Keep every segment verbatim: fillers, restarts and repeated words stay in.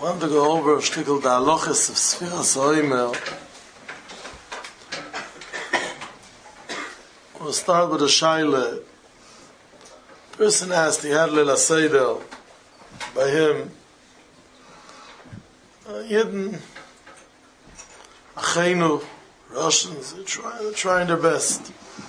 want to go over a shtickle the halachas of Sfiras HaOmer. We'll start with a shaila. Person asked, he had Leila Seder by him, uh, Yidden, Achenu, Russians, they're trying, they're trying their best.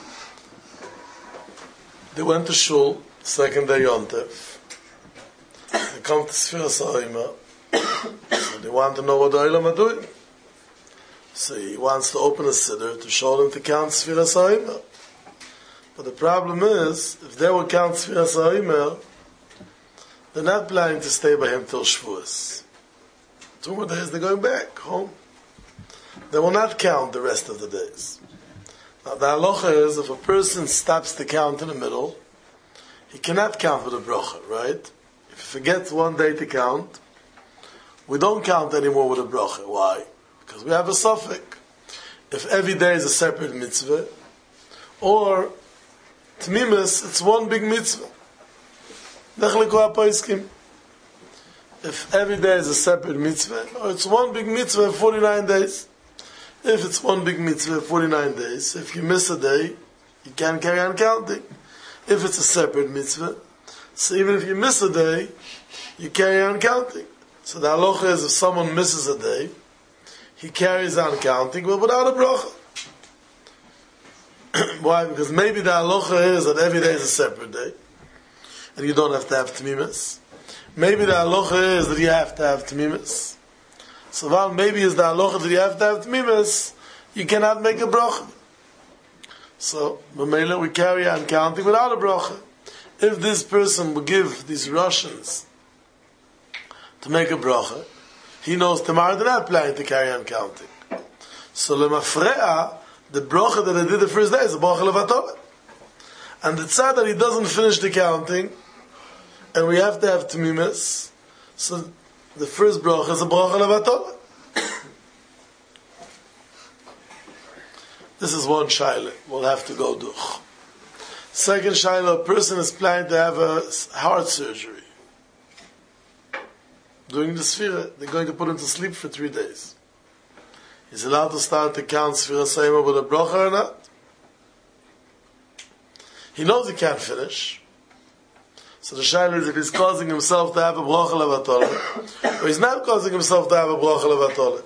They went to shul, second day Yontif. They come to Sfiras HaOmer. So they want to know what the Olam are doing. So he wants to open a siddur to show them to count Sfiras HaOmer. But the problem is, if they will count Sfiras HaOmer, they're not planning to stay by him till Shavuos. Two more days they're going back home. They will not count the rest of the days. Now the halacha is, if a person stops to count in the middle, he cannot count with a bracha, right? If he forgets one day to count, we don't count anymore with a bracha. Why? Because we have a suffix. If every day is a separate mitzvah, or Tmimis, it's one big mitzvah. If every day is a separate mitzvah, or it's one big mitzvah forty-nine days. If it's one big mitzvah forty-nine days, if you miss a day, you can't carry on counting. If it's a separate mitzvah, so even if you miss a day, you carry on counting. So the halacha is, if someone misses a day, he carries on counting, but without a bracha. Why? Because maybe the halacha is that every day is a separate day, and you don't have to have tmimis. Maybe the halacha is that you have to have tmimis. So while maybe is the halacha that you have to have tmimis, you cannot make a bracha. So b'meila we carry on counting without a bracha. If this person will give these Russians to make a bracha, he knows tomorrow they're not planning to carry on counting. So lemafre'a, the bracha that I did the first day is a bracha levatole. And it's sad that he doesn't finish the counting, and we have to have tmimis, so the first bracha is a bracha levatole. This is one shaila. We'll have to go do. Second shaila, a person is planning to have a heart surgery. During the Sfira, they're going to put him to sleep for three days. He's allowed to start to count Sfiras HaOmer with a bracha or not? He knows he can't finish. So the shaila is if he's causing himself to have a bracha levatole, or he's not causing himself to have a bracha levatole.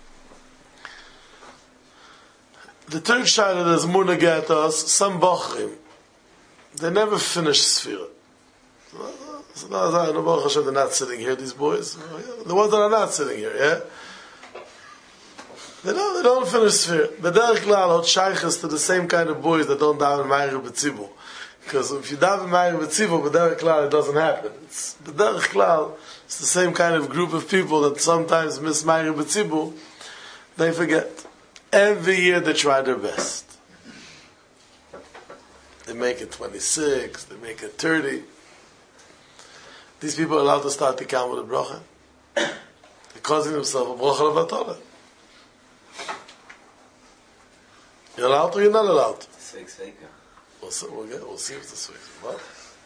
The third shaila that is more negate us, some bachrim, they never finish Sfira. So now, Baruch Hashem, they're not sitting here, these boys. The ones that are not sitting here, yeah? They don't, they don't finish Sfira. But Derech Klal hot shaychus to the same kind of boys that don't daven Ma'ariv B'tzibur. Because if you daven Ma'ariv B'tzibur, but Derech Klal, it doesn't happen. It's, but Derech Klal, it's the same kind of group of people that sometimes miss Ma'ariv B'tzibur. They forget. Every year they try their best. They make it twenty-six, they make it thirty. These people are allowed to start to count with a bracha. They're causing themselves a bracha levatole. You're allowed or you're not allowed? We'll see, we'll, get, we'll see if it's a svek. What?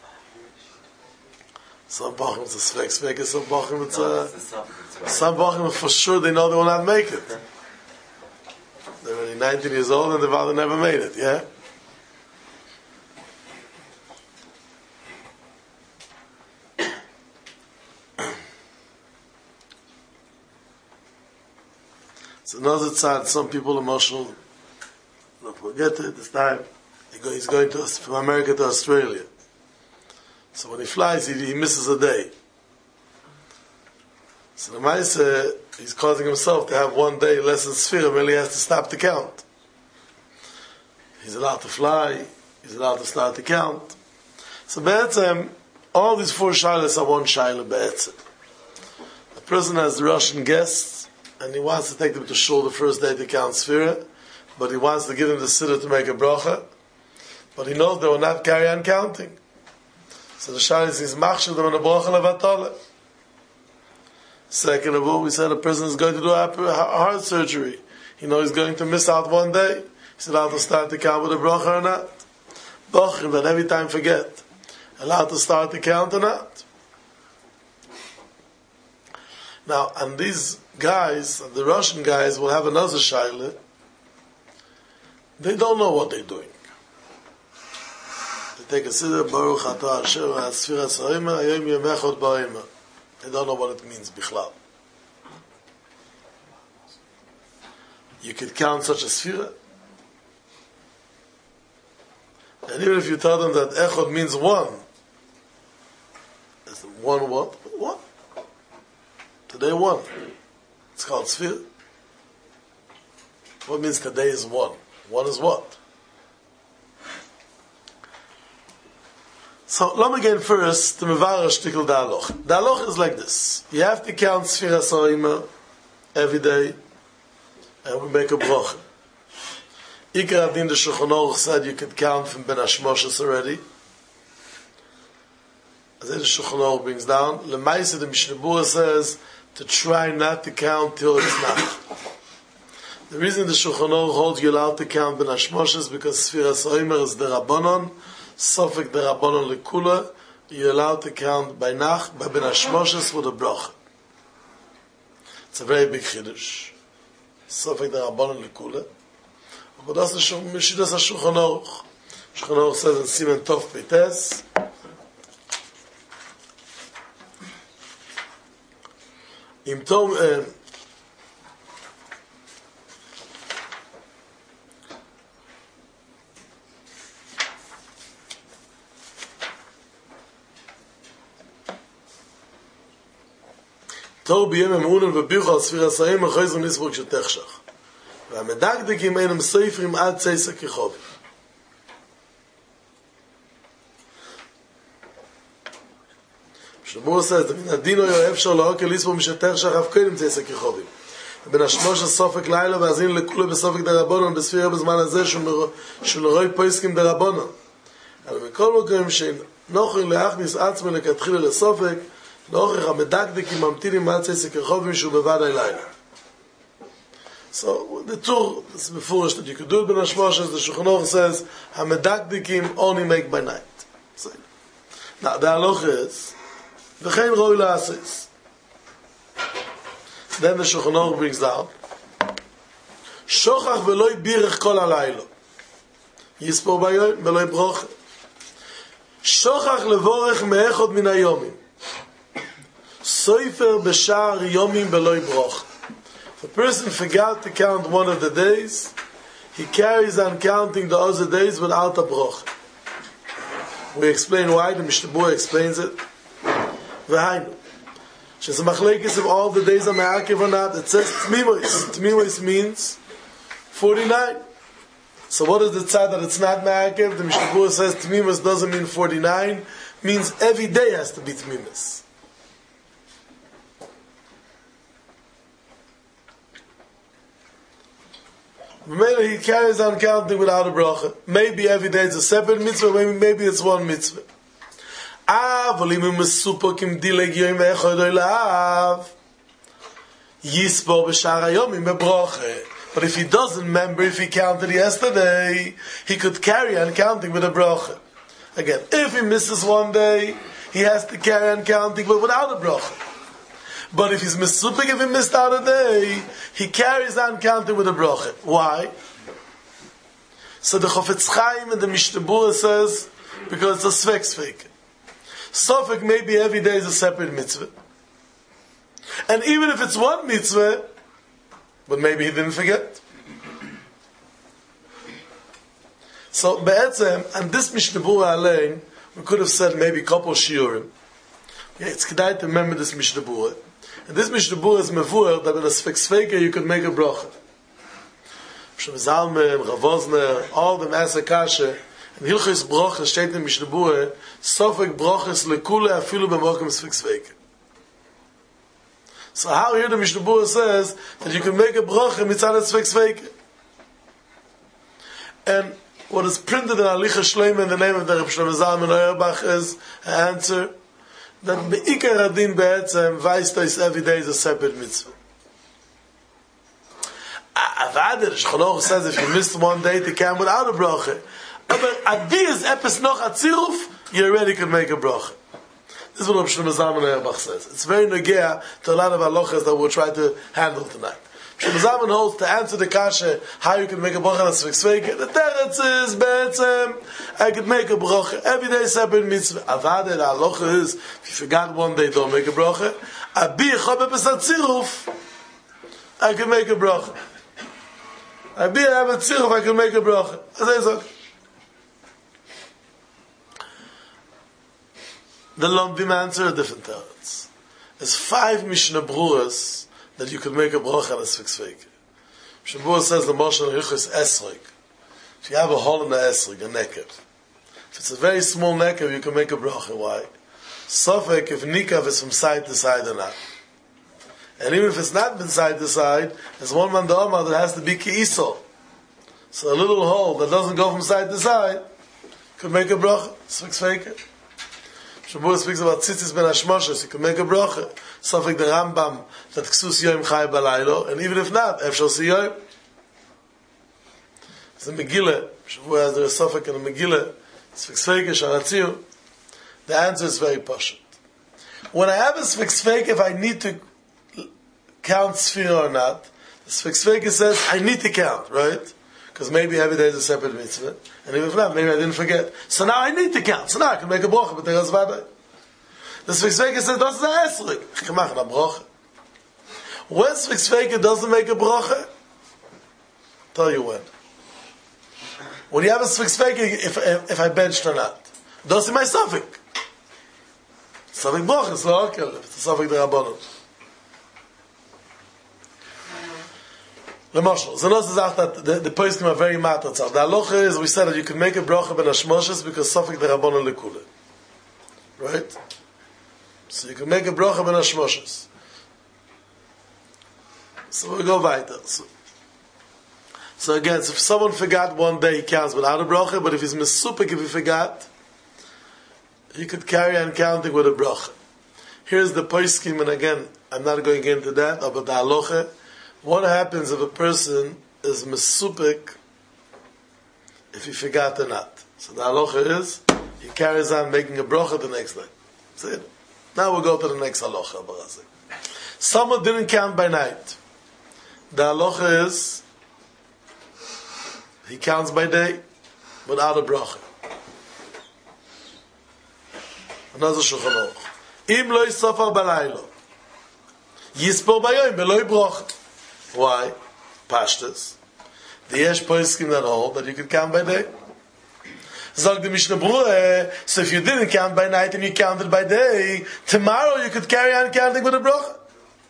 Some bachim it's a svek svek, some bachim it's a... Some bachim for sure they know they will not make it. They're only nineteen years old and the father never made it, yeah? So another side, some people emotional, don't forget it, this time, he's going to, from America to Australia. So when he flies, he, he misses a day. So the Maisa, he's causing himself to have one day less than Sfira, really has to stop to count. He's allowed to fly, he's allowed to start to count. So Be'etzem, all these four shaylas are one shayla Be'etzem. A person has the Russian guests, and he wants to take them to shul the first day to count Sfira, but he wants to give them the siddur to make a bracha, but he knows they will not carry on counting. So the shayla is, he's machshir them on a bracha levatole. Second of all, we said a person is going to do a heart surgery. He knows he's going to miss out one day. He's allowed to start to count with a bracha or not. Bachrim that every time forget. Allowed to start to count or not. Now, and these guys, the Russian guys, will have another shaila. They don't know what they're doing. They take a siddur, Baruch Atah Asher Sfiras Ha'ima, Hayom Yemechot Ba'ima. They don't know what it means, Bichlal. You could count such a sfira. And even if you tell them that Echod means one, it's one what? One. Today one. It's called Sfir. What means today is one? One is what? So, let me get first the Mevarah Shtikl Da'aloch. Da'aloch is like this. You have to count Sfira Sarima every day, and we make a bracha. Ikar Adin the Shulchan Aruch said you could count from Ben Hashmoshes already. As the Shulchan Aruch brings down, Lemaisa the Mishnah Berurah says to try not to count till it's not. The reason the Shulchan Aruch holds you allowed to count Ben Hashmoshes because Sfira Sarima is the Rabbanon, Sofek the Rabbanon Lekula. You're allowed to count by Nach, by Ben Hashmoshes for the bracha. It's a very big chiddush. Sofek the Rabbanon Lekula. But that's the Mishidas HaShulchan Aruch. Shulchan Aruch says in Simen Tov Peites, Im Tom, uh, Tov b'yem emunen v'bichu al sfira sa'im v'choizim nisbuk shetechshach. והמדקדקים אינם ספרים עד צייסה כחובים. Mishnah Berurah says, מן הדין היה אפשר להוקל לספור משתך שחף קודם צייסה כחובים. ובין השמוש הסופק לילה והזין לכולה בסופק דרבונון בספירה בזמן הזה שלרוי פויסקים דרבונון. אבל מכל מקום שנוכר להכניס עצמם לכתחילה לסופק, נוכר המדקדקים ממתינים עד צייסה כחובים שהוא בוודאי לילה. So the tour is before that you could do it Ben Hashmoshes. The Shulchan Aruch says Hamedakdikim only make by night. So, now the halacha is v'chein roi la'asis. Then the Shulchan Aruch brings down Shochach v'loi birech kol halaylo Yispor bayom v'loi brocha Shochach levorech me'echod min hayomim Soifer b'shar yomim v'loi brocha. If a person forgot to count one of the days, he carries on counting the other days without a broch. We explain why, the Mishnah Berurah explains it. V'hainu. She's a machlekes if all the days are me'akev or not. It says tmimois. Tmimois means forty-nine. So what is the tzad that it's not me'akev? The Mishnah Berurah says tmimois doesn't mean forty-nine, means every day has to be tmimois. Maybe he carries on counting without a bracha. Maybe every day it's a separate mitzvah, maybe, maybe it's one mitzvah. But if he doesn't remember if he counted yesterday, he could carry on counting with a bracha. Again, if he misses one day, he has to carry on counting but without a bracha. But if he's misupik, if he missed out a day, he carries on counting with a bracha. Why? So the Chofetz Chaim and the Mishnah Berurah says, because it's a svek svek. Sofek maybe every day is a separate mitzvah. And even if it's one mitzvah, but maybe he didn't forget. So be'etzem, and this Mishnah Berurah alone, we could have said maybe a couple shiurim. Yeah, it's kedai to remember this Mishnah Berurah. And this Mishnah Berurah is mevuer that with a svek sveka you could make a bracha. Shem Zalman, Rav Osner, all them ask a kasha. And Hilchos bracha steht in Mishnah Berurah, sofek brachas lekule afilu b'mokum svek sveka. So how here the Mishnah Berurah says that you can make a bracha mitzad svek sveka. And what is printed in Alicha Shleima in the name of the Reb Shlomo Zalman Auerbach is an answer that be'ikar adin be'etzem vaistais every day is a separate mitzvah. Avadir, Shulchan Aruch says if you missed one day to count without a bracha, but adiyas epis noch atziruf, you already could make a bracha. This is what Rav Shlomo Zalman Auerbach says. It's very negea to a lot of halachas that we'll try to handle tonight. Shlomo Zalman holds to answer the kasha how you can make a bracha on a Sfik Sveika. The teretz is be'etzem I could make a bracha every day separate mitzvah. Avada the halacha is if you forgot one day don't make a bracha. Abi chabe besatziruf I can make a bracha. Abi I have a tziruf I can make a bracha. As I say. The Lomdim answer a different teretz. There's five Mishnah Bruras that you could make a bracha on a Sfik Sveika. Mishnah Brura says the Moshe Riches Esrig. If you have a hole in the Esrig, a nekev. If it's a very small nekev, you can make a bracha. Why? Sofek if nikav is from side to side or not. And even if it's not from side to side, there's one man da'amar that has to be ki'iso. So a little hole that doesn't go from side to side could make a bracha. Sfik Sveika. Shabbos speaks about tzitzis ben hashmoshes. You can make a bracha. Sofek the Rambam that ksus yoim chai balaylo, and even if not, efshal si yoim. It's a Megillah. Shabbos there is sofek in a Megillah. Sfik Sveika sharatziu. The answer is very pashut. When I have a Sfik Sveika, if I need to count Sfira or not, the Sfik Sveika says I need to count, right? Because maybe every day is a separate mitzvah. And even if not, maybe I didn't forget. So now I need to count. So now I can make a bracha, but there's vaday. The Sfik Sveika says, das ist ein Esrig. Ich kann machen a bracha. When Sfik Sveika doesn't make a bracha, tell you when. When you have a Sfik Sveika, if, if, if I benched or not. Does it my Sofik? Sofik bracha, it's not okay. It's a Sofik the Rabbanon. The Moshel. So notice that the, the poskim are very matzah. The halacha is, we said that you can make a bracha ben hashmoshes because Sofik the Rabbanon lekule. Right? So you can make a bracha ben hashmoshes. So we go weiter. So, so again, so if someone forgot one day, he counts without a bracha, but if he's misupik, if he forgot, he could carry on counting with a bracha. Here's the poskim, and again, I'm not going into that, about the halacha. What happens if a person is mesupik if he forgot or not? So the halacha is, he carries on making a bracha the next night. That's it. Now we'll go to the next halacha. Someone didn't count by night. The halacha is, he counts by day without a bracha. Another Shulchan Aruch. Im lo yisofar balaylo, yispor bayoyim beloy bracha. Why? Pashtas. The Yesh poskim that hold that you could count by day. Zog the Mishnah Brura, so if you didn't count by night and you counted by day, tomorrow you could carry on counting with a bracha.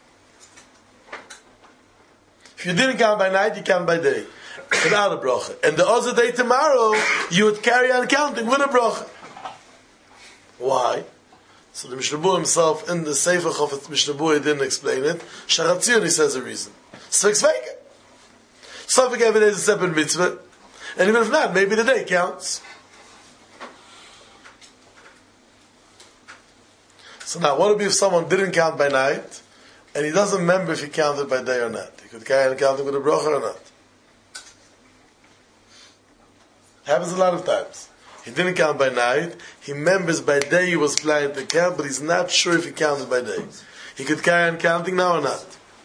If you didn't count by night, you count by day without a bracha. And the other day tomorrow, you would carry on counting with a bracha. Why? So the Mishnah Brura himself, in the Sefer Chofetz Mishnah Brura, didn't explain it. Sharatzion, he says a reason. Sfik Sveika. Sofik every day is a separate mitzvah. And even if not, maybe the day counts. So now, what would be if someone didn't count by night, and he doesn't remember if he counted by day or not? He could carry on counting with a bracha or not. Happens a lot of times. He didn't count by night, he remembers by day he was planning to count, but he's not sure if he counted by day. He could carry on counting now or not.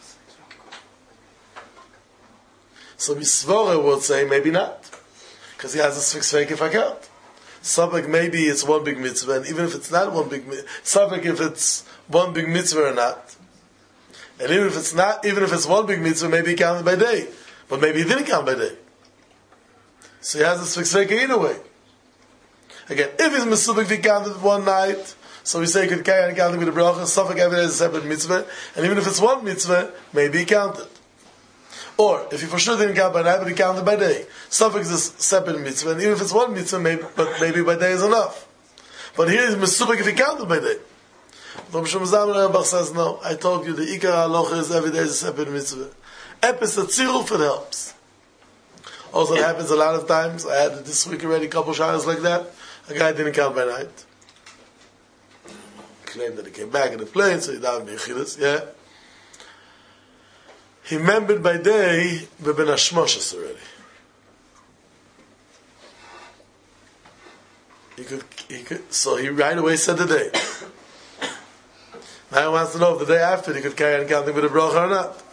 So Misvora would say maybe not, because he has a Sfik Sveika if I count. Sofek maybe it's one big mitzvah, and even if it's not one big mitzvah, Sofek if it's one big mitzvah or not. And even if it's not, even if it's one big mitzvah, maybe he counted by day, but maybe he didn't count by day. So he has a Sfik Sveika either way. Again, if he's mesubik, he counted one night, so we say he could carry on counting with the bracha. Sofek every day is a separate mitzvah, and even if it's one mitzvah, maybe he counted. Or, if he for sure didn't count by night, but he counted by day. Sofek is a separate mitzvah, and even if it's one mitzvah, maybe, but maybe by day is enough. But here is mesubik if he counted by day. Rav Shlomo Zalman Auerbach says, no, I told you, the ikar halacha is every day is a separate mitzvah. Epis atziruf, it helps. Also, it happens a lot of times. I had it this week already, a couple shaylos like that. A guy didn't count by night. He claimed that he came back in the plane, so he down in Yechidus, yeah. He remembered by day, but ben hashmoshes already. He could, he could, so he right away said the day. Now he wants to know if the day after he could carry on counting with a bracha or not.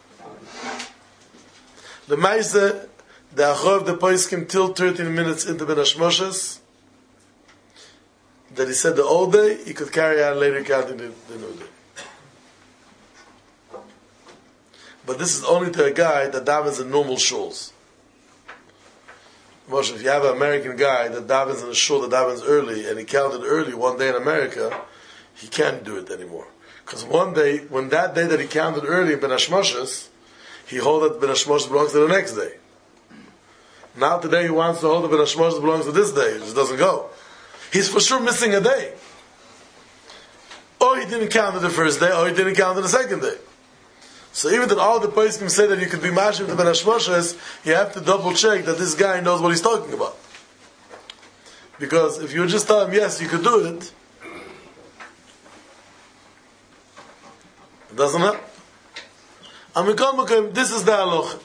The Maise, the Achor of the Poiskim till thirteen minutes into Ben Hashmoshes, that he said the old day, he could carry on later counting the, the new day. But this is only to a guy that davens in normal shuls. Moshe, if you have an American guy that davens in a shul that davens early, and he counted early one day in America, he can't do it anymore. Because one day, when that day that he counted early in Ben Hashmoshes, he holds that Ben Hashmoshes belongs to the next day. Now today he wants to hold that Ben Hashmoshes belongs to this day. It just doesn't go. He's for sure missing a day. Or he didn't count it the first day, or he didn't count it the second day. So even that all the poskim say that you could be mashim to Ben Hashmoshes, you have to double check that this guy knows what he's talking about. Because if you just tell him, yes, you could do it, it doesn't happen. This is the halacha.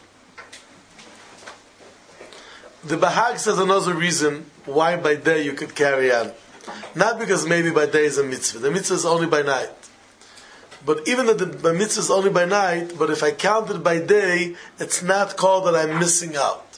The Bahag says another reason why by day you could carry on. Not because maybe by day is a mitzvah. The mitzvah is only by night. But even that the mitzvah is only by night, but if I count it by day, it's not called that I'm missing out.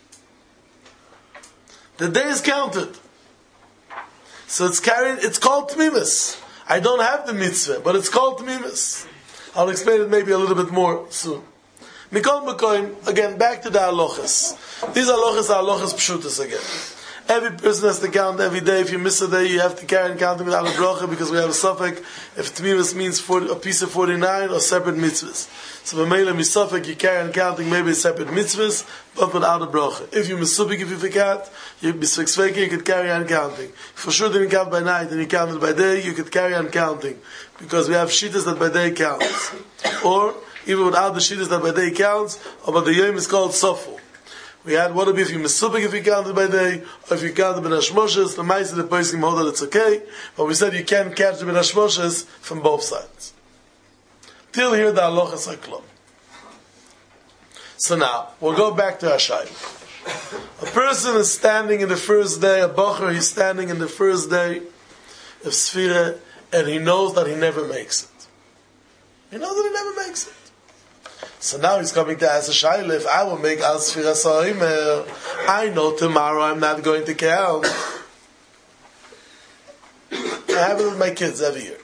The day is counted. So it's carried, it's called tmimus. I don't have the mitzvah, but it's called tmimus. I'll explain it maybe a little bit more soon. Mikol Mekoim, again, back to the halachas. These halachas are halachas pshutas again. Every person has to count every day. If you miss a day, you have to carry on counting without a bracha, because we have a suffix if tmimus means forty, a piece of forty-nine or separate mitzvahs. So b'meila misafek, you carry on counting maybe separate mitzvahs, but without a bracha. If you misubik, if you forgot, you misfixveke, you could carry on counting. For sure didn't count by night and you counted by day, you could carry on counting, because we have shittas that by day counts. Or even without the shittas that by day counts, or but the yom is called sofu. We had what would be if you misubik if you counted by day, or if you counted Ben Hashmoshes. The mice of the poskim hold that it's okay, but we said you can't catch the Ben Hashmoshes from both sides. Till here the halachas are clear. So now we'll go back to Hashai. A person is standing in the first day. A bacher, he's standing in the first day of Sfira, and he knows that he never makes it. He knows that he never makes it. So now he's coming to ask a shayla, if I will make al Sfira Sa'imer, I know tomorrow I'm not going to count. I have it with my kids every year.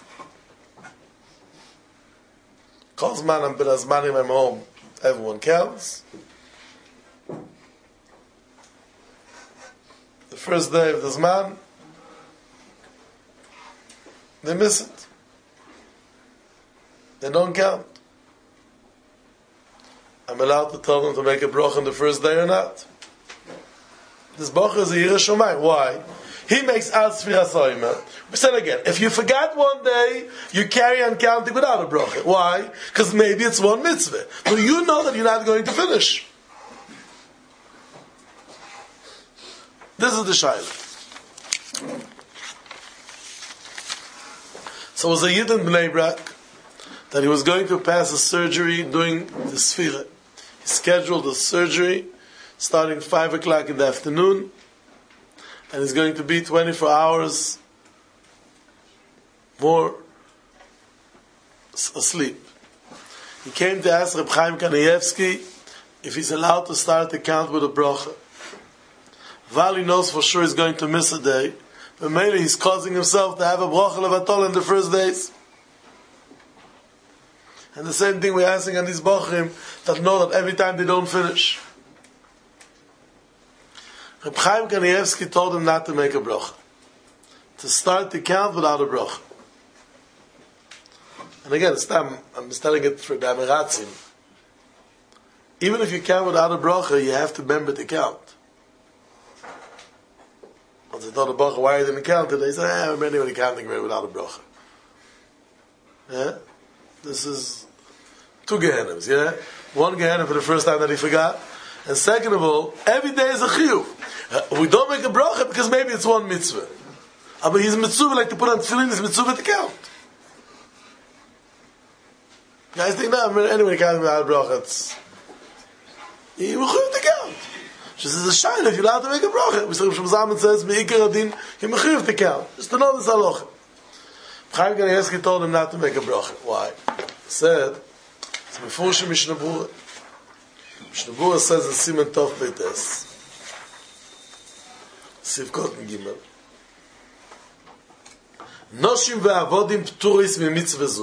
Calls man, I'm Benazmanim, I'm home. Everyone counts. The first day of the Zman, they miss it. They don't count. I'm allowed to tell them to make a bracha on the first day or not. This bracha is a Yiras Shamayim. Why? He makes Al Sfira Sa'imer. We said again, if you forgot one day, you carry on counting without a bracha. Why? Because maybe it's one mitzvah. So you know that you're not going to finish. This is the shayla. So it was a Yid in Bnei Brak that he was going to pass a surgery doing the Sfira. He scheduled the surgery starting five o'clock in the afternoon, and he's going to be twenty-four hours more asleep. He came to ask Reb Chaim Kanievsky if he's allowed to start the count with a bracha. Vali knows for sure he's going to miss a day, but maybe he's causing himself to have a bracha levatol in the first days. And the same thing we're asking on these bachrim that know that every time they don't finish. Reb Chaim Kanievsky told him not to make a bracha, to start the count without a bracha. And again, it's time, I'm just telling it for the Amiratzim. Even if you count without a bracha, you have to remember to count. Once they told the bracha why you didn't count it, they said, eh, I'm anyway counting without a bracha. Yeah? This is two Gehennims, yeah? One Gehennim for the first time that he forgot. And second of all, every day is a chiyuv. Uh, we don't make a bracha because maybe it's one mitzvah. Uh, but he's mitzvah, like to put on tefillin, he's mitzvah to count. Guys think, no, anyway, counting without a bracha, it's... He will chiyuv to count. She says, a shayla, if you're allowed to make a bracha. We say, Shem Zaman says, me'ikar adin, he mechuyev to count. Just to know this halacha. Chaim Kanievsky told him not to make a bracha. Why? He said, it's before she Mishnah Berurah. Mishnah Berurah says in Siman Tov Beites, Sivkot and Gimel, Noshim ve'avodim pturis mimitzvah zu.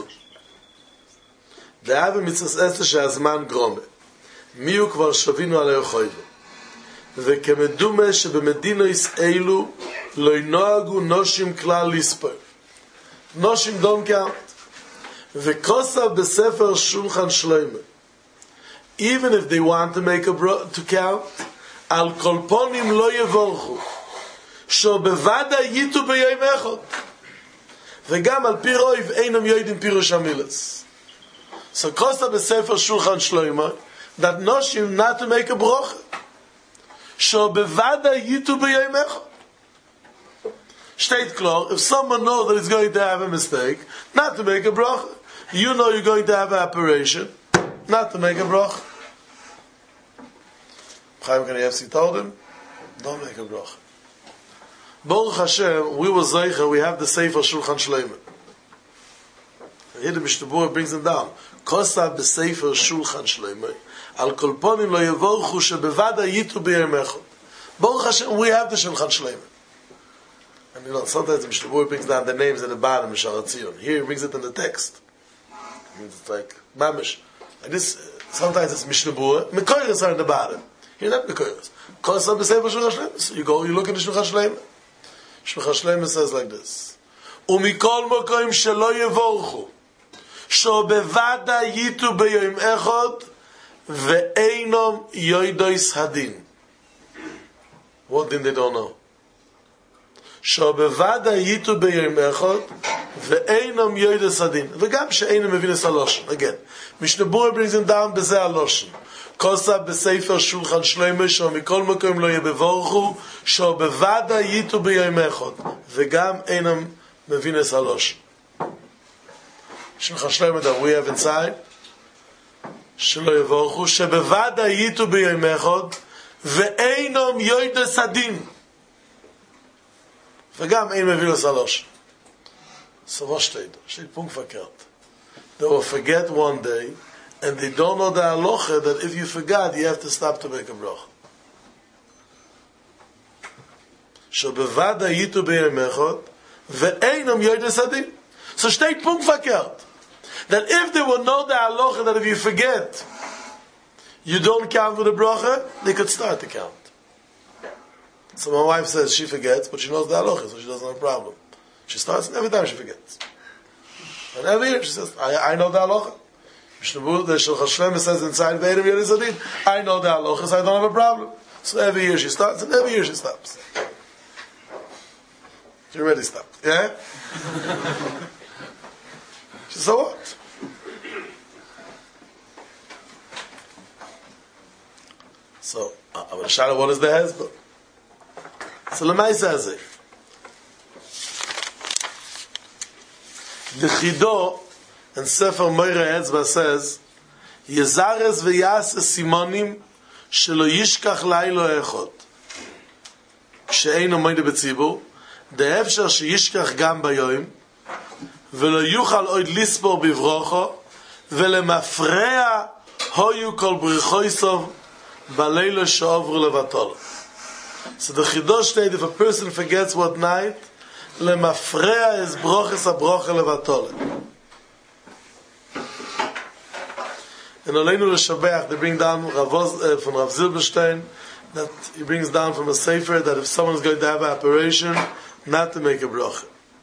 דאב מצווה עשר שהזמן גרומה מיהו כבר שווינו עלי חויבו וכמדומה שבמדינויס אלו לא ינוהגו נושים כלל לספור נושים don't count וכוסף בספר שולחן שלמה even if they want to make a bro- to count על כל פונים לא יבורכו שבוודא ייתו ביום אחד וגם על פי רויב אינם יודעים פירוש המילס. So Kosta b'Sefer Shulchan Shlomo that Noshim not to make a brocha. So bevada yitu b'yom echad. State klar, if someone knows that he's going to have a mistake, not to make a brocha. You know you're going to have an operation, not to make a brocha. Chaim Kanievsky told him, don't make a brocha. Baruch Hashem, we were zeicha, we have the Sefer Shulchan Shlomo. Here the Mishnah Berurah brings him down. Kosav b'Sefer Shulchan Shlomo al kol ponim lo yevorchu shebevada yitu b'yom echad. Baruch Hashem, we have the Shulchan Shlomo. And you know, sometimes the Mishnah Berurah brings down the names at the bottom of Shara Tzion. Here he brings it in the text. It's like mamish. Like this, sometimes it's Mishnah Berurah. Mekoyres are in the bottom. Here not Mekoyres. Kosav b'Sefer Shulchan Shlomo. So you go, you look at the Shulchan Shlomo. Shulchan Shlomo says like this: Umikol mokoim shelo yevorchu. שבוודא ייתו ביום אחד ואינם יודעיס הדין. What did they don't know? שבוודא ייתו ביום אחד ואינם יודעיס הדין. וגם שאינם מבינס הלושן. Again, Mishnah Berurah brings him down בזה הלושן. כוסף בספר שולחן שלמה שמכל מקום לא יבורכו שבוודא ייתו ביום אחד וגם אינם מבינס הלושן. Shulchan Shlomo that we have inside שלא יבורכו שבוודא ייתו ביום אחד ואינם יודעיס הדין וגם אין מבינס הלושן. So what steht da? Steht Punkt verkehrt. They will forget one day and they don't know the halacha that if you forgot you have to stop to make a bracha. שבוודא ייתו ביום אחד ואינם יודעיס הדין. So steht Punkt verkehrt. That if they will know the halacha that if you forget, you don't count with the bracha, they could start to count. So my wife says she forgets, but she knows the halacha, so she doesn't have a problem. She starts, and every time she forgets. And every year she says, I, I know the halacha. Mishnah Berurah, the Shulchan Shlomo says inside Ve'edim Yerizadin, I know the halacha, so I don't have a problem. So every year she starts, and every year she stops. She already stopped. Yeah? She said, so what? So, I'm going to shout out what is the hezbollah. So, Lemay says it. The Chido and Sefer Moira Etzba says, Yezares v'yas simonim shelo yishkach lailo echot. She'eino moide b'tzibur, de'efsher sheyishkach gam bayoim, ולא יוכל עוד לספור בברוכו ולמפרע הויו כל בריחוי סוב בלילה שעוברו לבטול. So the Chidosh state, if a person forgets what night, למפרע is broches הברוכה לבטול. And Aleinu L'Shabeach, they bring down Ravoz, uh, from Rav Zilberstein, that he brings down from a sefer that if someone is going to have an operation, not to make a brocha.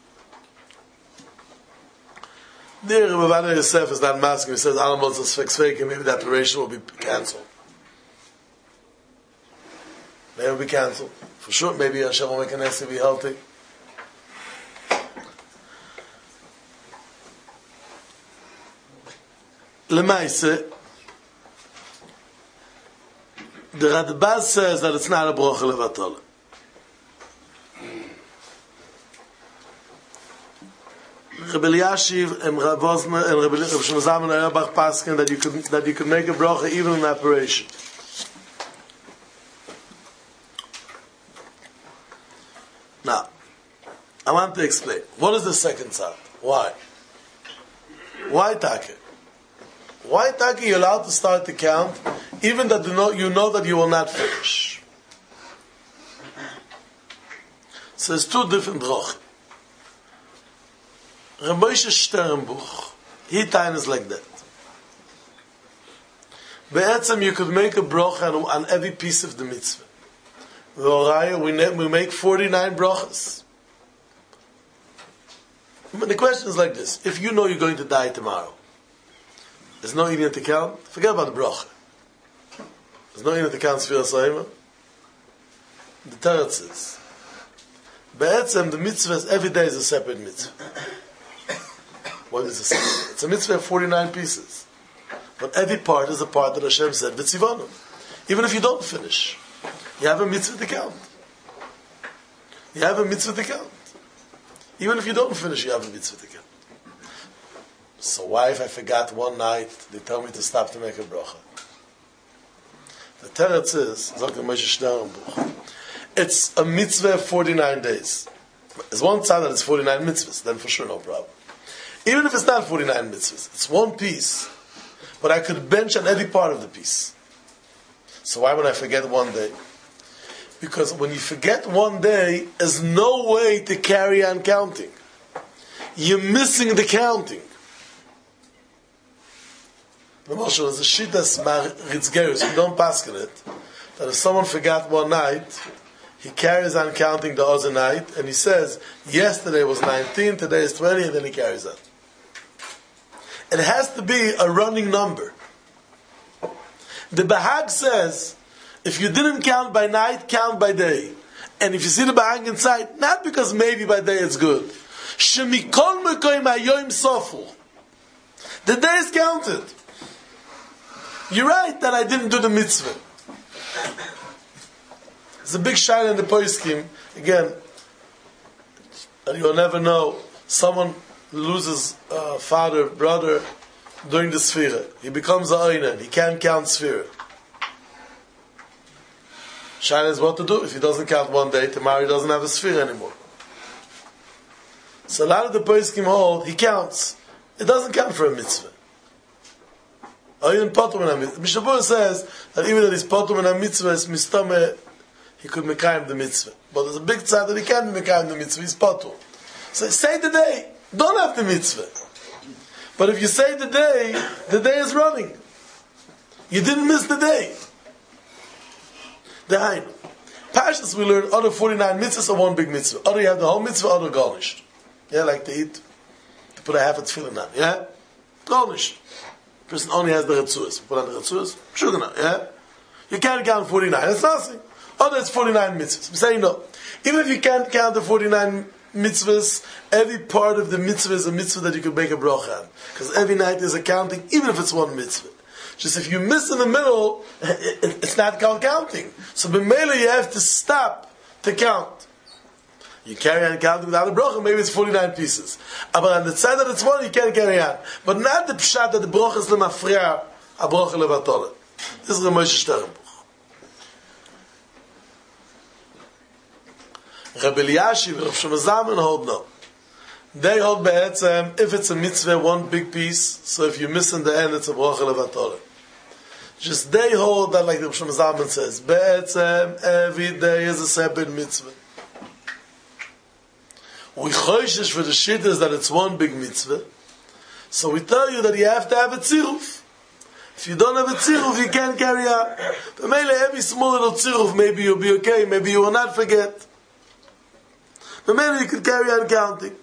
There, Rebbe Vada Yosef is not masking. He says, "Alamot is fake, maybe the operation will be cancelled. Maybe it will be cancelled for sure. Maybe Hashem will make an essay be healthy." Lemaise, the Radbaz says that it's not a brocha levatol. Rebbe Eliashiv and Rav Osmer and Rebbe Shlomo Zalman Auerbach paskin that you could that you could make a bracha even in operation. Now, I want to explain. What is the second side? Why? Why Taki? Why Taki you're allowed to start to count, even that you know, you know that you will not finish? So there's two different drochim. Ramoshe Sternbuch, he time is like that. Be'etzem, you could make a brocha on, on every piece of the mitzvah. We, we make forty-nine brochas. But the question is like this: if you know you're going to die tomorrow, there's no eating to count. Forget about the brocha. There's no eating to count Sfiras Ha'ima. The teretz is be'etzem, the mitzvah every day is a separate mitzvah. What is a separate? It's a mitzvah of forty-nine pieces, but every part is a part that Hashem said v'tzivanu. Even if you don't finish, you have a mitzvah to count. You have a mitzvah to count. Even if you don't finish, you have a mitzvah to count. So why, if I forgot one night, they tell me to stop to make a bracha? The teretz is, it's a mitzvah of forty-nine days. There's one side that it's forty-nine mitzvahs, then for sure no problem. Even if it's not forty-nine mitzvahs, it's one piece, but I could bench on every part of the piece. So why would I forget one day? Because when you forget one day, there's no way to carry on counting. You're missing the counting. The Moshe is a shittas ritzgerus. You don't pass on it. That if someone forgot one night, he carries on counting the other night, and he says, yesterday was nineteen, today is twenty, and then he carries on. It has to be a running number. The Bahag says, if you didn't count by night, count by day. And if you see the Bahag inside, not because maybe by day it's good. Shemikol mekoyim hayoyim sofu. The day is counted. You're right that I didn't do the mitzvah. It's a big shine in the poskim. Again, you'll never know. Someone loses a father, brother during the Sfira. He becomes a Oinen. He can't count Sfira. Shine is what to do. If he doesn't count one day, tomorrow he doesn't have a Sfira anymore. So a lot of the poskim hold, he counts. It doesn't count for a mitzvah. Oinen potum in a mitzvah. Mishnah Berurah says that even though he's potum in a mitzvah, it's mistame, he could mekayim the mitzvah. But there's a big tzad that he can't be mekayim the mitzvah, he's potum. So say the day, don't have the mitzvah. But if you say the day, the day is running. You didn't miss the day. The Hainu. Pashas we learn other forty-nine mitzvahs or one big mitzvah. Other you have the whole mitzvah, other garnished. Yeah, like to eat, to put a half a tefillin on. Yeah? Garnished. Person only has the retzuas. Put on the retzuas, sugar now. Yeah? You can't count forty-nine. It's nothing. Other it's forty-nine mitzvahs. I'm saying no. Even if you can't count the forty-nine mitzvahs, every part of the mitzvah is a mitzvah that you could make a bracha on. Because every night is a counting, even if it's one mitzvah. Just if you miss in the middle, it's not called counting. So b'meila you have to stop to count. You carry on counting without a bracha, maybe it's forty-nine pieces. But on the side that it's one, you can't carry on. But not the pshat that the bracha is lemafriya, a bracha levatola. This is Ramoshe Sternbuch. Rabbi Eliashiv, Rav Shlomo Zalman hold no. They hold be'etzem, if it's a mitzvah, one big piece, so if you miss in the end, it's a bracha levatola. Just they hold that, like Rav Shlomo Zalman says, be'etzem, every day is a separate mitzvah. We choishish for the shit is that it's one big mitzvah, so we tell you that you have to have a tziruf. If you don't have a tziruf, you can't carry out. But maybe every small little tziruf, maybe you'll be okay, maybe you will not forget. But maybe you could carry on counting.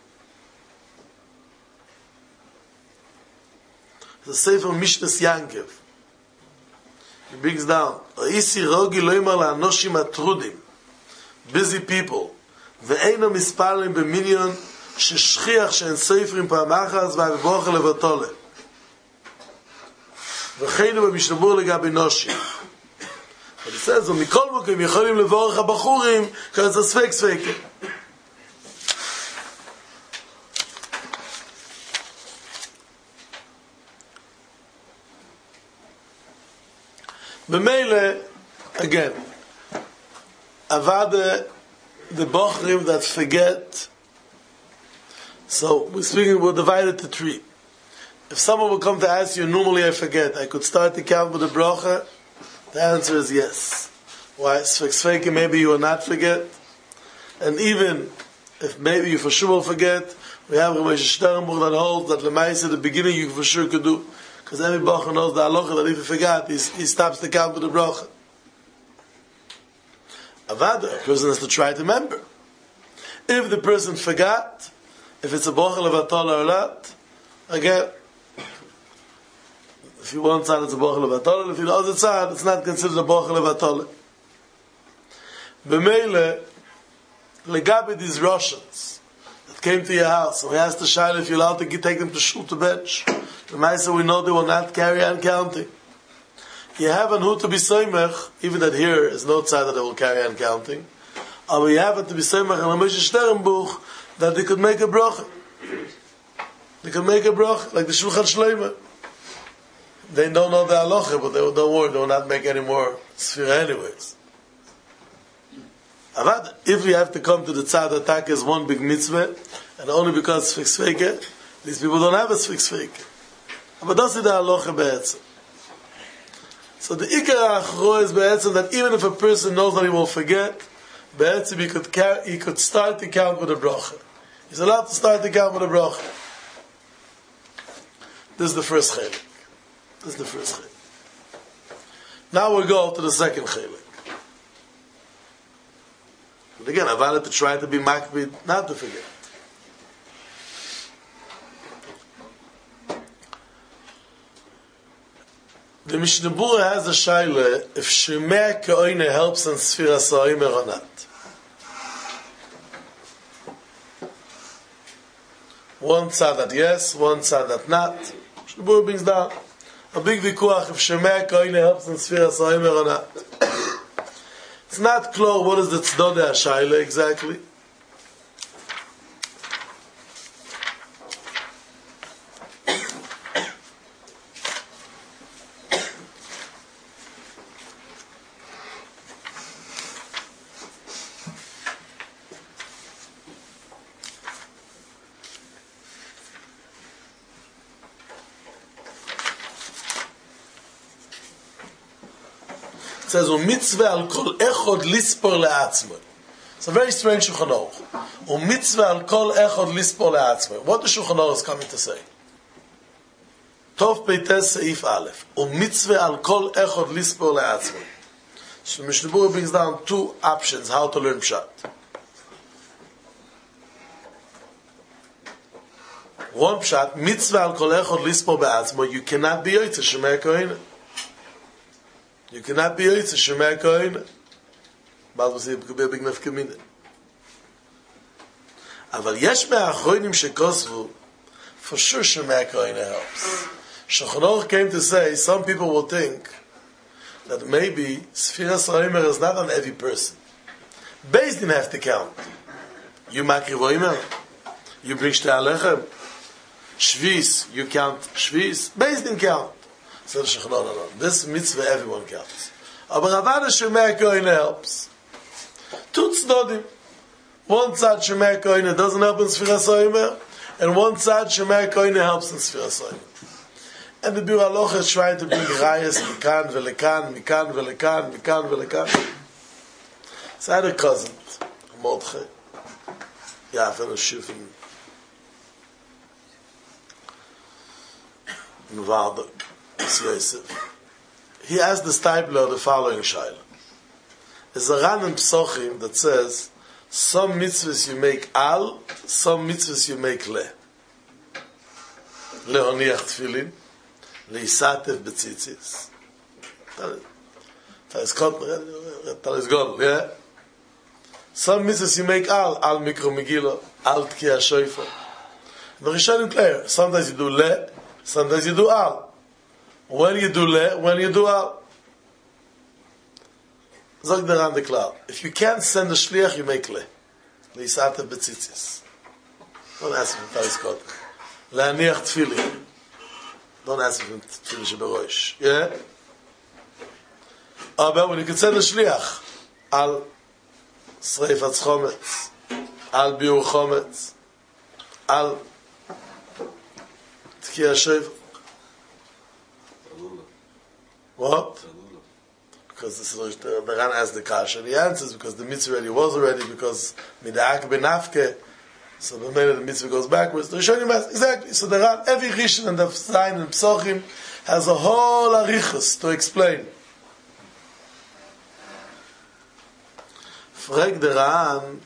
The Sefer Mishnas Yankev. He brings down, Isi rogi loimar la'anoshim atrudim, busy people, ve'eino mispalim b'minyon, sheshchiach she'en seifrim pa'amachaz va'vivocha levatole. V'cheinu b'Mishnah Berurah legabi noshim. But it says, ומכל מקום יכולים לבורך הבחורים, because it's a sfek sfeke. B'meile, again, avade the bochrim that forget So we're speaking, we'll divide it to three. If someone will come to ask you, normally I forget, I could start the count with a bracha, the answer is yes. Why? Sfek maybe you will not forget. And even if maybe you for sure will forget, we have Rabbi Sternbuch that holds that Lemaisa at the beginning you for sure could do. Because every bracha knows the halacha that if you forgot, he, he stops the count with the bracha. Avada, a person has to try to remember. If the person forgot, if it's a bracha levatala or not, again, if you one side it's a bracha levatala, if you the other side it's not considered a bracha levatala. B'meile, legabe these Russians that came to your house, and we asked the shayla if you're allowed to take them to shul to bench. The Maisa we know they will not carry on counting. You have an hu to be soymech, even that here is no tzad that they will carry on counting. But you have it to be soymech and Rabbi Sternbuch that they could make a bracha. They could make a bracha, like the Shulchan Shleima. They don't know the halacha, but they don't worry, they will not make any more sfira anyways. Avad, if we have to come to the tzad attack as one big mitzvah, and only because it's sfik these people don't have a sfik. But that's the halacha be'etzem. So the ikar achro is be'etzem that even if a person knows that he will forget, be'etzem he could car- he could start the count with a bracha. He's allowed to start the count with a bracha. This is the first chelik. This is the first chelik. Now we'll go to the second chelik. And again, I wanted to try to be makbid, not to forget. The Mishnah Berurah has a shaila if Shemei Ka'oine helps in Sfira Sa'omer or not. One side that yes, one side that not. Mishnah Berurah brings down a big vikuach if Shemei Ka'oine helps in Sfira Sa'omer or not. It's not clear what is the tzedodeh shaila exactly. It says, "U'mitzvah al kol echod lispor le'atzmo." It's a very strange Shulchan Aruch. "U'mitzvah al kol echod lispor le'atzmo." What the Shulchan Aruch is coming to say? Tov Peites Seif Aleph. "U'mitzvah al kol echod lispor le'atzmo." So Mishnah Berurah brings down two options how to learn pshat. One pshat, mitzvah al kol echod lispor be'atzmo. You cannot be yotzei Shemei Kohen. You cannot be yotzei Shemei Kohen. Bald was it could be a big nefka mina. Aval yesh me'achronim shekosvu, for sure Shemei Kohen helps. Shulchan Aruch came to say some people will think that maybe Sfiras Ha'omer is not on every person. Beis Din have to count. You makriv Omer, you bring Shtei Alechem, Shvis, you count Shvis, Beis Din count. So no, no, no. This mitzvah everyone counts. Aber Avada Shemei Kohen helps. Two tznodim. One side Shemei Kohen doesn't help in Sfiras Ha'omer, and one side Shemei Kohen helps in Sfiras Ha'omer. And the Biur Halacha is trying to bring rayas mikan velekan, mikan velekan, mikan velekan. So I had a cousin, Mordechai. Yeah, I fell asleep in Nevada. He asked the Stibler the following shayla. There's a Ran in Psochim that says, some mitzvahs you make al, some mitzvahs you make le. Lehoniach tefillin, leisatev betzitzis. Talis gol, yeah? Some mitzvahs you make al, al mikro megillah, al tkiya shoifa. The Rishonim clear. Sometimes you do le, sometimes you do al. When you do le, when you do al. Zog der an the cloud. If you can't send a shliach, you make le. Leisatev betzitzis. Don't ask him Talis gol. Le'aniach tefillin. Don't ask him tefillin sheberosh. Yeah? Aber when you can send a shliach, al sreifat chometz, al biur chometz, Al Tkiya Shofar. What? Because this is the, the Ran asked the Kasha, and he answers because the mitzvah already was already, because Mida'ak benafke, so the minute the mitzvah goes backwards, the Rishonim ask, exactly. So the Ran, every Rishon and the Zayin and Psochim has a whole arichus to explain. Frag the Ran,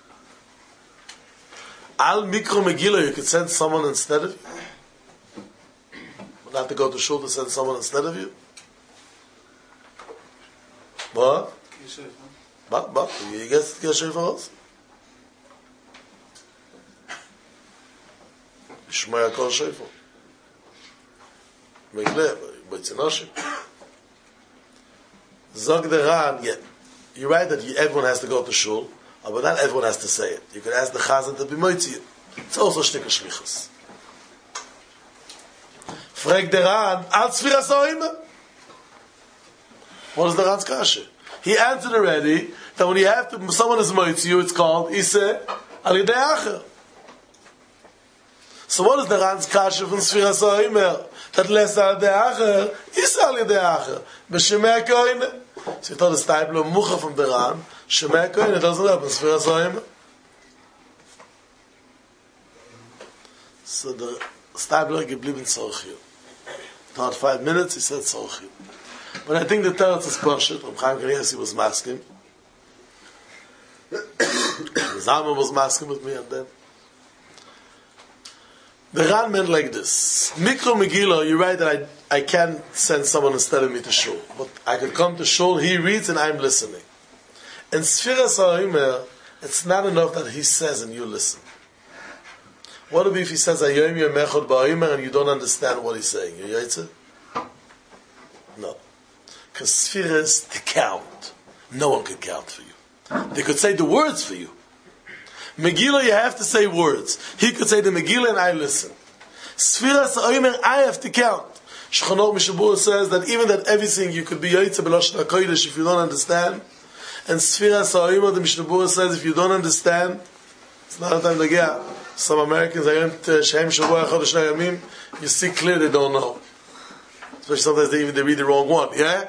Al Mikro Megillah, you could send someone instead of you? You have to go to shul to send someone instead of you? What? But, but, you guess Tkiya Shofar also? Shmoya Kol Shofar. Megle, but it's enoshim. Zog the Ran, yeah, you're right that you, everyone has to go to shul, but not everyone has to say it. You can ask the Chazan to be moitzi. It's also shtika shlichus. Frag the Ran, Al Tzfiras Ha'omer. What is the Ran's kasha? He answered already that when you have to, someone is moitzi you, it's called Iseh Al Yedei Acher. So what is the Ran's kasha from Tzfiras Ha'omer? That less Al Yedei Acher, Iseh Al Yedei Acher. B'Shemei HaKohen. So he told the Steibler Mucha from the Ran, Shemei HaKohen, it doesn't happen, Tzfiras Ha'omer. So the Steibler geblieben Tzorchim. Not five minutes, he said Tzorchim. But I think the Teretz is Pashut. Reb Chaim Kanievsky was masking. Zalman was masking with me and then. The Ran meant like this. Mikro Megillah, you're right that I, I can't send someone instead of me to shul. But I could come to shul, he reads and I'm listening. In Tzfiras Ha'omer, it's not enough that he says and you listen. What if he says, Hayom Yom Echad Ba'omer, and you don't understand what he's saying? You yaitze? No. Because Sfira is to count. No one could count for you. They could say the words for you. Megillah, you have to say words. He could say the Megillah and I listen. Sfiras Ha'omer, I have to count. Shulchan Aruch Mishabur says that even that everything you could be Yaitze B'Lashon HaKodesh if you don't understand. And Sfiras Ha'omer, the Mishabur says, if you don't understand, it's not a time to get. Some Americans, Shehem Shavua Chodesh Nayamim, you see clear they don't know. Especially sometimes they even they read the wrong one. Yeah?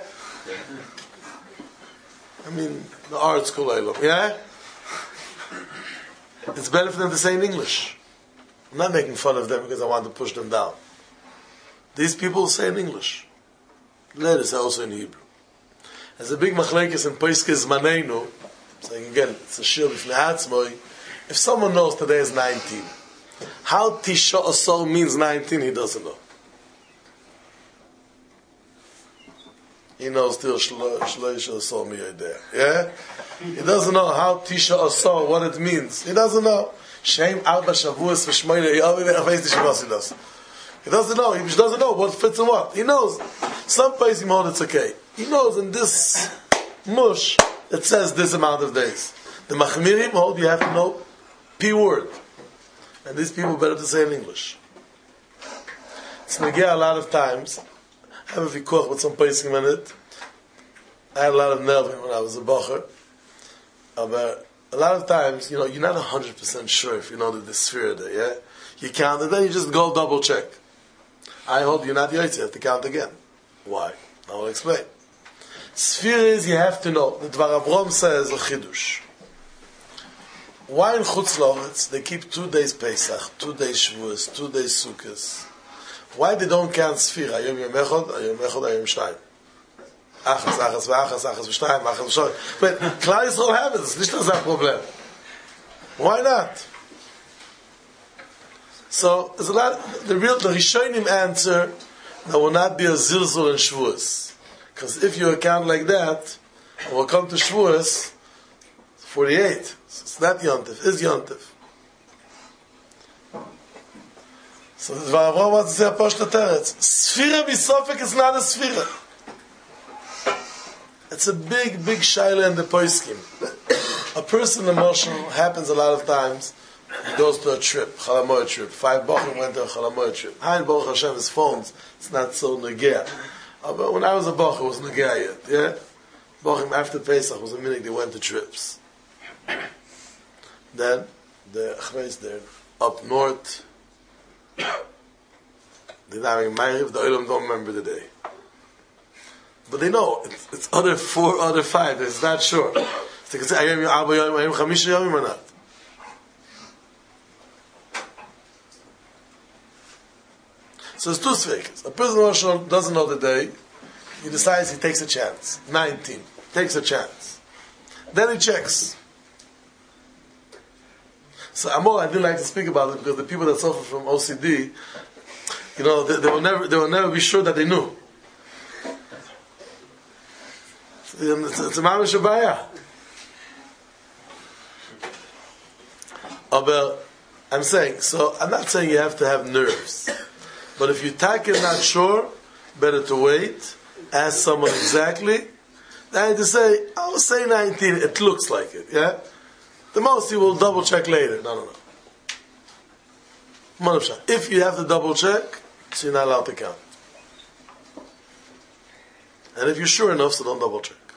I mean, the art school I love. Yeah? It's better for them to say in English. I'm not making fun of them because I want to push them down. These people say in English. Letters are also in Hebrew. There's a big machlekes in Poiskes Maneinu, saying again, it's a shir b'fnei atzmoi. If someone knows today is nineteen, how Tisha Asar means nineteen, he doesn't know. He knows still Shloisha Asar miyodeh. Yeah? He doesn't know how Tisha Asar, what it means. He doesn't know. Shem Arba Shavuos v'Shmoineh Yavim. He doesn't know. He doesn't know what fits and what. He knows. Some place he hold it's okay. He knows in this mush it says this amount of days. The Machmirim hold you have to know P word. And these people better to say in English. It's negea a lot of times. I have a vikuach with some poskim in it. I had a lot of nerve when I was a bacher. But a lot of times, you know, you're not one hundred percent sure if you know that the sphere there, yeah? You count and then you just go double check. I hold you're not yotze, you have to count again. Why? I will explain. Sphere is you have to know. The Dvar Avrom says a chidush. Why in Chutz La'aretz they keep two days Pesach, two days Shavuos, two days Sukkot? Why they don't count Sfira? Ayom Yom Echad, Ayom Echad, Ayom Shtayim. Achas, Achas, V'Achas, Achas, V'Shtayim, Achas, V'Shtayim. But Klal Yisrael have it. It's not that problem. Why not? So there's a lot. The real, the Rishonim answer there will not be a Zilzul in Shavuos, because if you account like that, and we'll come to Shavuos, forty-eight. So it's not Yontif, it's Yontif. So the Dvar Avram wants to say a Pashta Teretz. Sfira B'Sofek is not a Sfira. It's a big, big shaila in the Poskim. A person emotional happens a lot of times. He goes to a trip, Chalamoy trip. Five Bochum went to a Chalamoy trip. Hein Baruch Hashem, his phones, it's not so negea. But when I was a Bochum, it was negea yet. Yeah? Bochum after Pesach was a minute they went to trips. Then the Achreis there, up north. They're not having Ma'ariv, the Olam don't remember the day. But they know, it's, it's other four, other five, it's not sure. So they can say, Ayam Yom Abba Yom, Ayam Chamisha Yom or not. So it's two sfeikas. A person who doesn't know the day, he decides he takes a chance. nineteen. Takes a chance. Then he checks. So Amor, I didn't like to speak about it because the people that suffer from O C D, you know, they, they will never they will never be sure that they knew. So it's, it's a mamish abaya. But I'm saying, so I'm not saying you have to have nerves. But if you take it not sure, better to wait, ask someone exactly. Then to say, I will say nineteen, it looks like it, yeah? The most you will double check later. No, no, no. If you have to double check, so you're not allowed to count. And if you're sure enough, so don't double check.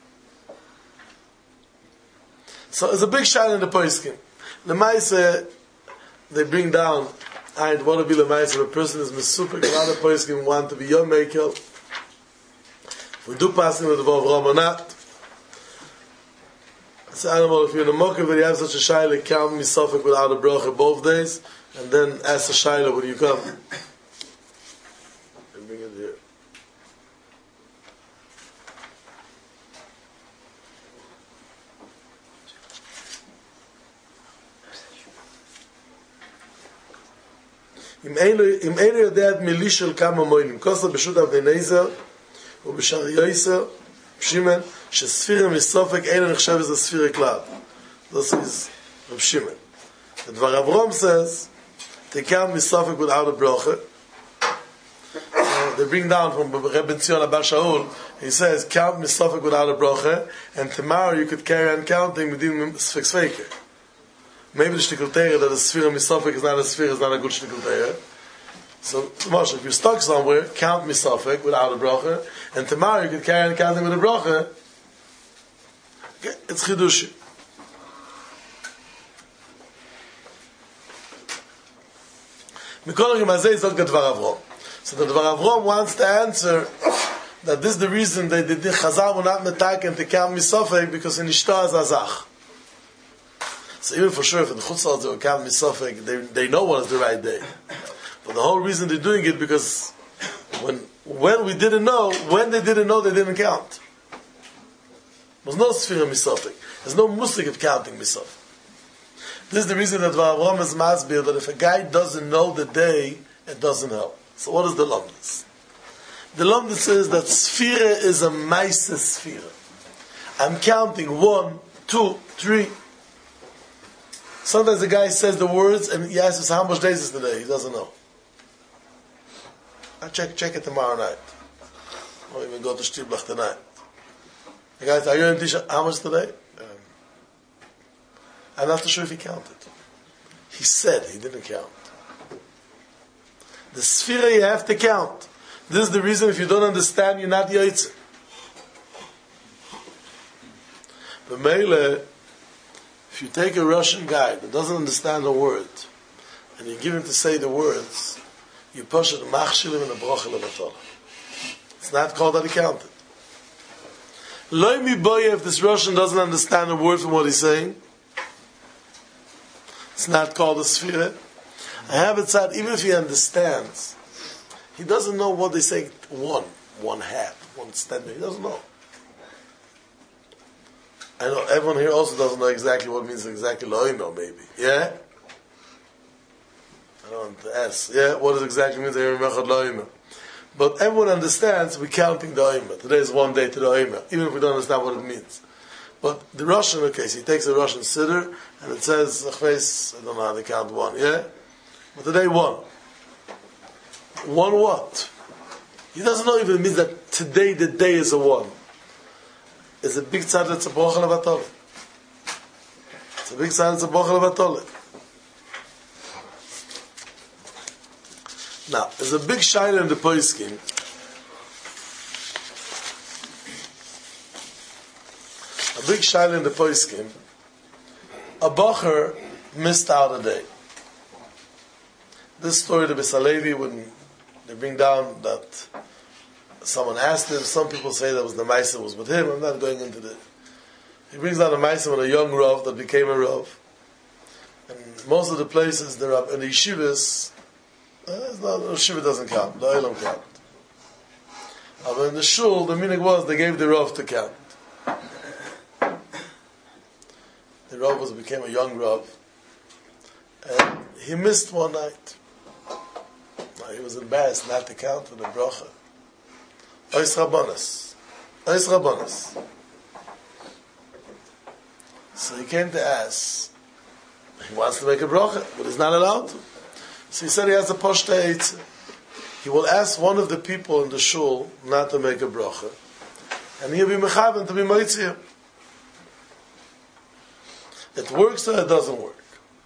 So it's a big shot in the poiskim. The Maisa, they bring down, I want to be the Maisa, if a person is mesupik, a lot of poiskim want to be Yom Mekel. If we do passing with the Vav Ram or not, it's an animal, if you're in a mocker where you have such a shaila, count me suffolk without a bracha both days, and then ask the shaila when you come. And bring it here. אם אין יודעת מילי של כמה מוינים, כוסר בשוט אבני נזר ובשאר יויסר, פשימן, שספירה מסופק אין נחשב איזה ספירה כלל. This is Reb Shimon. The Dvar Avrom says, they count misofek without a bracha. So they bring down from Reb Tzion Abba Shaul, he says, count misofek without a bracha, and tomorrow you could carry on counting within Sfek Sveiker. Maybe the shtickle teira that a sphera misofek is not a sphera, is not a good shtickle teira. So, Moshe, if you're stuck somewhere, count misofek without a bracha, and tomorrow you could carry on counting with a bracha. Okay, it's chidushi. Mikologim hazeh is not Dvar Avrom. So the Dvar Avrom wants to answer that this is the reason they did Chazal were not metaken to count misofek because in Ishtar is azach. So even for sure, if in Chutzal they will count misofek, they they know what is the right day. But the whole reason they're doing it because when when we didn't know, when they didn't know, they didn't count. There was no sphira misofek. There's no musik of counting misofek. This is the reason that Vaharom is masbir that if a guy doesn't know the day, it doesn't help. So what is the lumdus? The lumdus says that sphira is a maisa sphira. I'm counting one, two, three. Sometimes the guy says the words and he asks us how much days is today. He doesn't know. I'll check check it tomorrow night. Or even go to Shtiblach tonight. The guy says, are you in Tisha? How much today? Um, I'm not sure if he counted. He said he didn't count. The sphira you have to count. This is the reason if you don't understand, you're not Yaitze. But Mele, if you take a Russian guy that doesn't understand a word, and you give him to say the words, you push it machshilim and a brochel of It's not called that he counted. Loi mi boye, if this Russian doesn't understand a word from what he's saying, it's not called a sphira. I have it said, even if he understands, he doesn't know what they say, one, one half, one standard, he doesn't know. I know everyone here also doesn't know exactly what it means exactly lo'imo, maybe. Yeah? I don't want to ask. Yeah? What does exactly mean lo'imo? But everyone understands we're counting the oima. Today is one day to the oima, even if we don't understand what it means. But the Russian, okay, so he takes a Russian siddur, and it says, I don't know how to count one, yeah? But today one. One what? He doesn't know if it means that today the day is a one. It's a big tzad that's a brochel of atole. It's a big tzad that's a brochel of atole. Now, there's a big shaila in the poiskim. A big shaila in the poiskim. A bocher missed out a day. this story, the Besalevi, when they bring down that someone asked him, some people say that was the Maisa was with him. I'm not going into the. He brings down a Maisa with a young Rav that became a Rav. And most of the places, the Rav, and the yeshivas, uh, not, the yeshiva doesn't count, the Olam count. But in the shul, the meaning was they gave the Rav to count. The Rav was became a young Rav, and he missed one night. Now, he was embarrassed not to count for the bracha. Ois Rabbanas. Ois Rabbanas. So he came to ask. He wants to make a bracha, but he's not allowed to. So he said he has a poshta. He will ask one of the people in the shul not to make a bracha, and he'll be mechaven to be moitzir. It works or it doesn't work.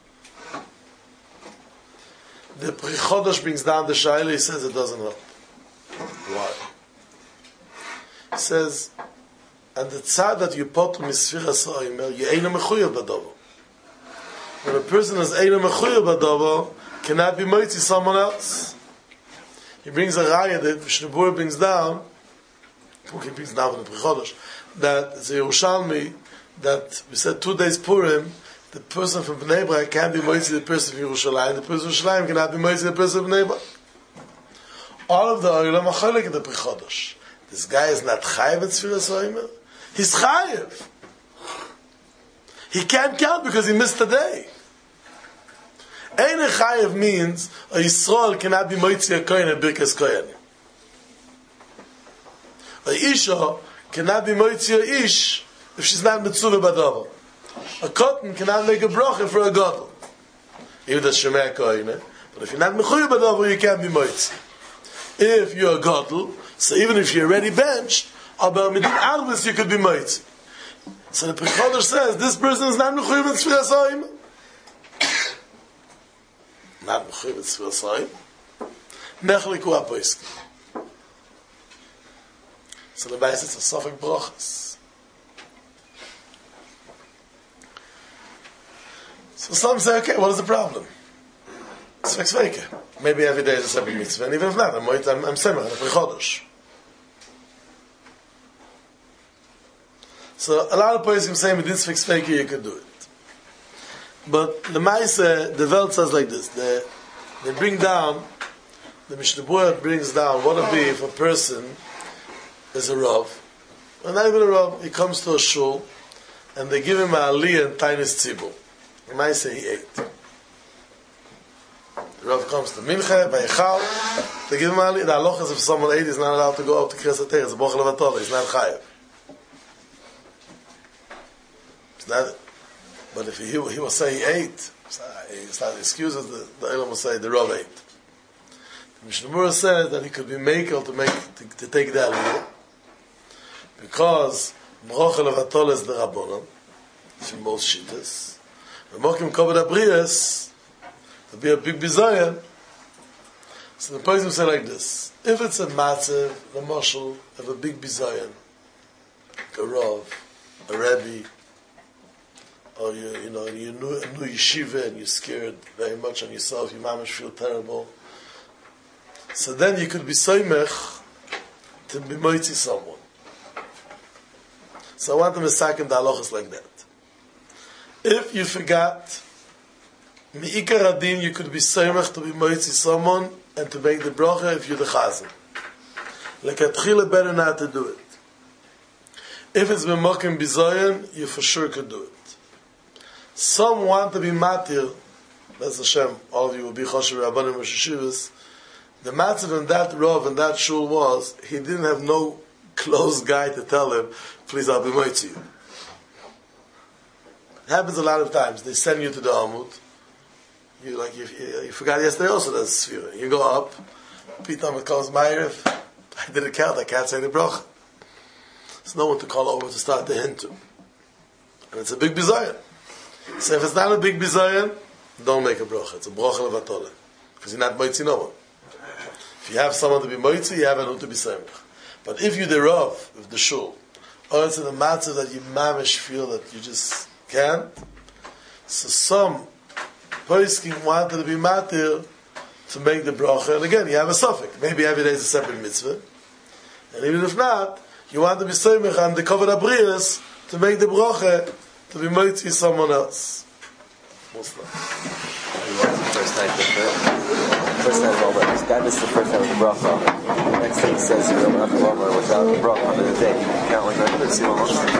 The Pri Chodesh brings down the Shaila, he says it doesn't help. Why? He says, and the tzad that you put to misfira so'imer, you ain't a mechuyev b'dovo. When a person is ain't a mechuyev b'dovo, cannot be moitzi someone else. He brings a raya that Vishnubur brings down, he brings down from the Pri Chodesh, that it's a Yerushalmi, that we said two days Purim, the person from Bnei Brak can't be moitzi the person from Yerushalayim, the person from Yerushalayim cannot be moitzi the person from Bnei Brak. All of the Olam are cholek in the Pri Chodesh. This guy is not chayiv at Sfiras Oimer. He's chayiv. He can't count because he missed a day. Ein chayiv means a Yisrael cannot be moitzi a kohen at Birkas Kohen. A Isha cannot be moitzi a Ish if she's not mitzvah b'davar. A cotton cannot make a bracha for a gadol. Even the shemei kohen, but if you're not mechuyev b'davar, you can't be moitzi. If you're a gadol, so even if you're already benched, aber midin arvis you could be moitzi. So the Pri Chodesh says this person is not mechuyev b'tzfiras ha'im. Not mechuyev b'tzfiras ha'im. Nechliku ha'poiskim. So the Bais it's a sofek brachas. So some say, okay, what is the problem? It's Tzvek Maybe every day is a separate mitzvah, and even if not, I'm I'm, I'm Semach, I'm Pri Chodesh. So a lot of poskim say with this Tzvek you could do it. But the Maisa, the Welt says like this, they, they bring down, the Mishnah Berurah brings down what would be if a person is a Rav, and not even a Rav, he comes to a shul, and they give him a aliyah and tainis tzibur. The Maisa he ate. The Rav comes to Mincha, Vayichal, they give him a aliyah. The halacha is if someone ate, he's not allowed to go up to Kriyas HaTorah. It's a bochel levatol, he's not chayav. It's not, but if he, he will say he ate, it's not excuses, the, the Elam will say the Rav ate. The Mishnah Berurah says that he could be makel to make to, to take the aliyah, because bochel levatol is the Rabbanon, it's in both shittas. The Mokim Koved Abriyas, there'll be a big bizayan. So the person say like this: if it's a matzev, a mashal, of a big bizayan, like a Rav, a Rebbe, or you, you know, you new, a new yeshiva and you're scared very much on yourself, you mamish feel terrible. So then you could be soymech to be moitzi someone. So I want them to second the halachas like that. If you forgot, mi'ikar adin, you could be soymech to be moitzi someone and to make the bracha if you're the chazan. Like at chile, better not to do it. If it's b'mokim bizayan, you for sure could do it. Some want to be matir, that's Hashem, all of you will be choshev rabbanim rosh yeshivas. The matzah in that Rav and that shul was, he didn't have no close guy to tell him, please I'll be moitzi you. It happens a lot of times. They send you to the Amud. You like you, you forgot yesterday also that's Sfira. You go up, Pitam it calls Ma'ariv. I did a count, I can't say the bracha. There's no one to call over to start the hint to. And it's a big bizayan. So if it's not a big bizayan, don't make a bracha. It's a bracha levatole. Because you're not moitzi no one. If you have someone to be moitzi, you have one to be semech. But if you're the Rav of the shul, or it's in the matzah that you mamish feel that you just can't, so some poskim wanted to be matir to make the bracha. And again, you have a suffix. Maybe every day is a separate mitzvah. And even if not, you want to be soymech on the covered abrius to make the bracha to be moitzi someone else. Muslim. First night, the first night of all that. That is the first night of the bracha. The next thing he says, you don't have to without the bracha on the day. You count like that.